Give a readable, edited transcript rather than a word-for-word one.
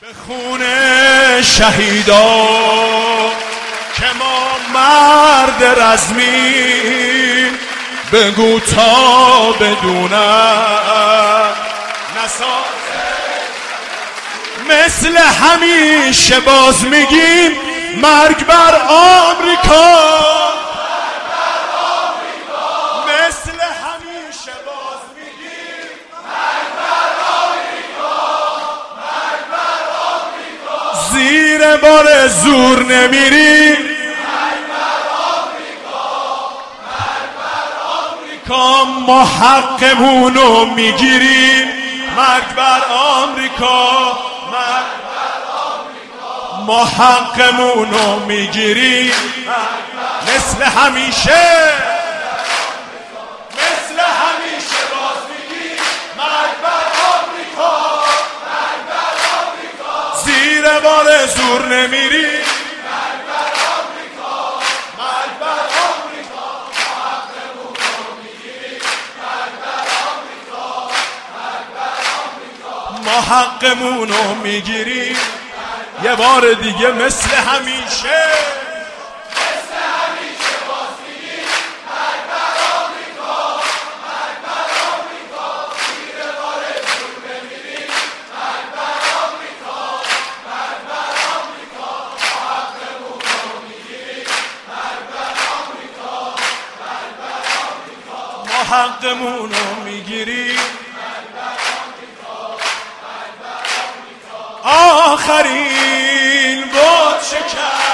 خون شهیدا که ما مرد رزمی، بگو تا بدونم نسازه. مثل همیشه باز میگیم مرگ بر آمریکا، مثل همیشه باز میگیم مرگ بر آمریکا، زیر بار زور نمیریم، ما حقمونو میگیریم. مرگ بر آمریکا، ما حقمونو میگیریم. مثل همیشه باز میگیم مرگ بر آمریکا، زیر بار زور نمیریم. ما حقمونو میگیریم. یه بار دیگه مثل همیشه باز میگیم مرگ بر آمریکا، زیر بار زور نمیریم. مرگ بر آمریکا، ما حقمونو میگیریم. مرگ بر آمریکا، ما حقمونو میگیریم. آخرین بود شکر